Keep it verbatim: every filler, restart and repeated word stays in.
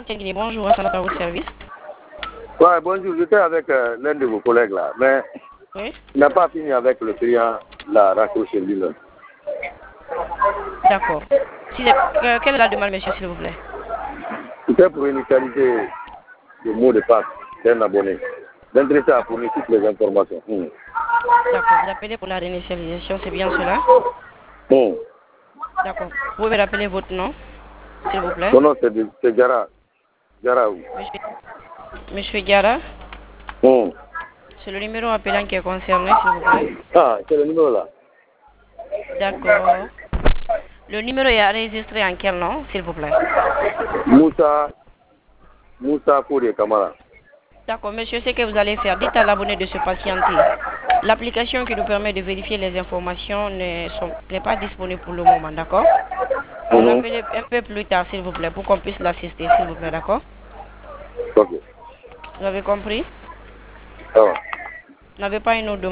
Capitaine Guinée, bonjour, à votre service. Ouais, bonjour, j'étais avec euh, l'un de vos collègues là, mais Oui. il n'a pas fini avec le client, la raccroché lui-même. D'accord. Si, euh, quelle est la demande, monsieur, s'il vous plaît? C'était pour initialiser le mot de passe d'un abonné. L'intéressé à fournir toutes les informations. Mmh. D'accord, vous appelez pour la réinitialisation, c'est bien cela? Mmh. D'accord. Vous pouvez rappeler votre nom, s'il vous plaît? Mon nom, c'est Gara. Gara, oui. Monsieur, monsieur Diara, Mmh. c'est le numéro appelant qui est concerné, s'il vous plaît? Ah, c'est le numéro là. D'accord. Le numéro est enregistré en quel nom, s'il vous plaît? Moussa, Moussa Fourier Kamara. D'accord, monsieur, ce que vous allez faire, dites à l'abonné de se patienter. L'application qui nous permet de vérifier les informations n'est pas disponible pour le moment, d'accord? Vous Mmh. appelez un peu plus tard, s'il vous plaît, pour qu'on puisse l'assister, s'il vous plaît, d'accord? Ok. Vous avez compris? Ça va. Vous n'avez pas une autre demande?